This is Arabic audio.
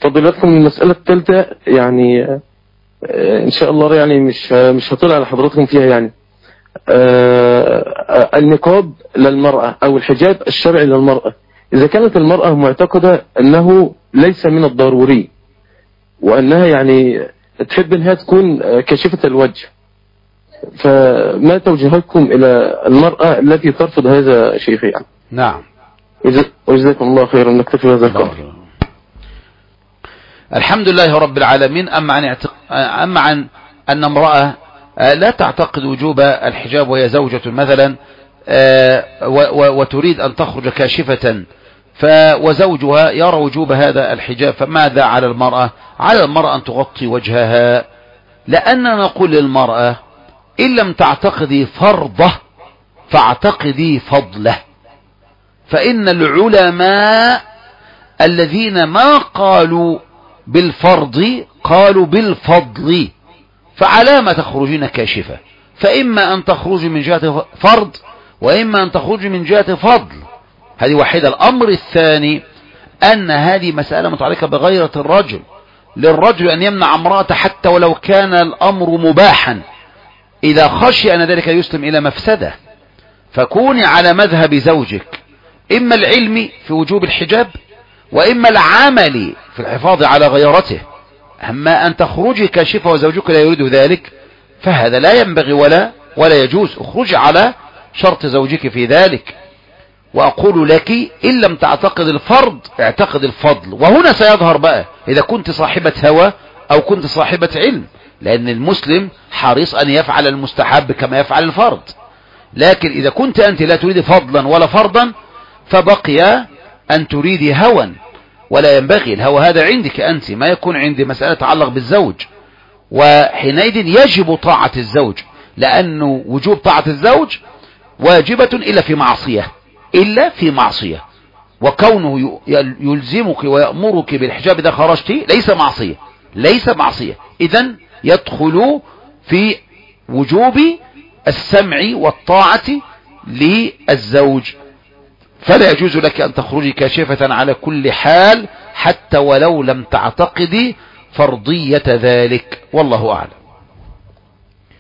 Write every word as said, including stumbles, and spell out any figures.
فضيلتكم المسألة الثالثة يعني إن شاء الله يعني مش مش هطلع على حضراتكم فيها يعني النقاب للمرأة أو الحجاب الشرعي للمرأة، إذا كانت المرأة معتقدة أنه ليس من الضروري وأنها يعني تحب أنها تكون كاشفة الوجه، فما توجيهكم إلى المرأة التي ترفض هذا شيخ يعني؟ نعم. وجزاكم الله خيرا. نكتفي بهذا القدر. الحمد لله رب العالمين. أما عن, اعتق... أما عن أن امرأة لا تعتقد وجوب الحجاب وهي زوجة مثلا وتريد أن تخرج كاشفة وزوجها يرى وجوب هذا الحجاب، فماذا على المرأة؟ على المرأة أن تغطي وجهها، لأننا نقول للمرأة إن لم تعتقدي فرضه فاعتقدي فضله، فإن العلماء الذين ما قالوا بالفرض قالوا بالفضل، فعلى ما تخرجين كاشفة؟ فإما أن تخرج من جهة فرض وإما أن تخرج من جهة فضل، هذه واحدة. الأمر الثاني أن هذه مسألة متعلقة بغيرة الرجل، للرجل أن يمنع امرأته حتى ولو كان الأمر مباحا إذا خشي أن ذلك يسلم إلى مفسدة، فكوني على مذهب زوجك إما العلم في وجوب الحجاب وإما العمل في الحفاظ على غيرته. أما أن تخرجي كاشفة وزوجك لا يريد ذلك فهذا لا ينبغي ولا ولا يجوز. اخرجي على شرط زوجك في ذلك. وأقول لك إن لم تعتقد الفرض اعتقد الفضل، وهنا سيظهر بقى إذا كنت صاحبة هوى أو كنت صاحبة علم، لأن المسلم حريص أن يفعل المستحب كما يفعل الفرض. لكن إذا كنت أنت لا تريد فضلا ولا فرضا فبقي أن تريدي هوى، ولا ينبغي. الهوى هذا عندك أنت، ما يكون عندي مسألة تتعلق بالزوج، وحينئذ يجب طاعة الزوج، لأن وجوب طاعة الزوج واجبة إلا في معصية إلا في معصية وكونه يلزمك ويأمرك بالحجاب إذا خرجت ليس معصية ليس معصية إذن يدخل في وجوب السمع والطاعة للزوج. فلا يجوز لك أن تخرجي كاشفة على كل حال حتى ولو لم تعتقدي فرضية ذلك، والله أعلم.